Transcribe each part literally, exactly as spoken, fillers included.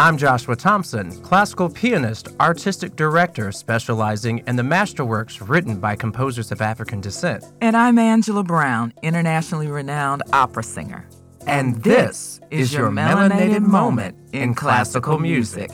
I'm Joshua Thompson, classical pianist, artistic director specializing in the masterworks written by composers of African descent. And I'm Angela Brown, internationally renowned opera singer. And, and this is your melanated moment in classical music.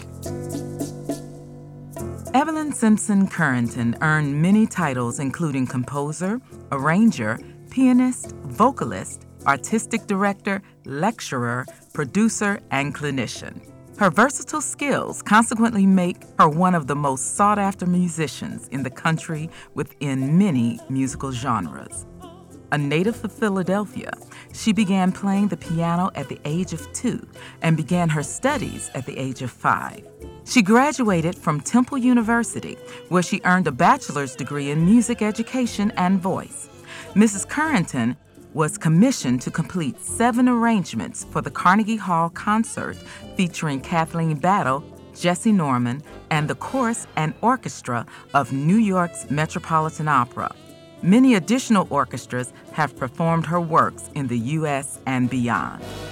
Evelyn Simpson Currington earned many titles including composer, arranger, pianist, vocalist, artistic director, lecturer, producer, and clinician. Her versatile skills consequently make her one of the most sought-after musicians in the country within many musical genres. A native of Philadelphia, she began playing the piano at the age of two and began her studies at the age of five. She graduated from Temple University, where she earned a bachelor's degree in music education and voice. Missus Currington was commissioned to complete seven arrangements for the Carnegie Hall concert featuring Kathleen Battle, Jesse Norman, and the chorus and orchestra of New York's Metropolitan Opera. Many additional orchestras have performed her works in the U S and beyond.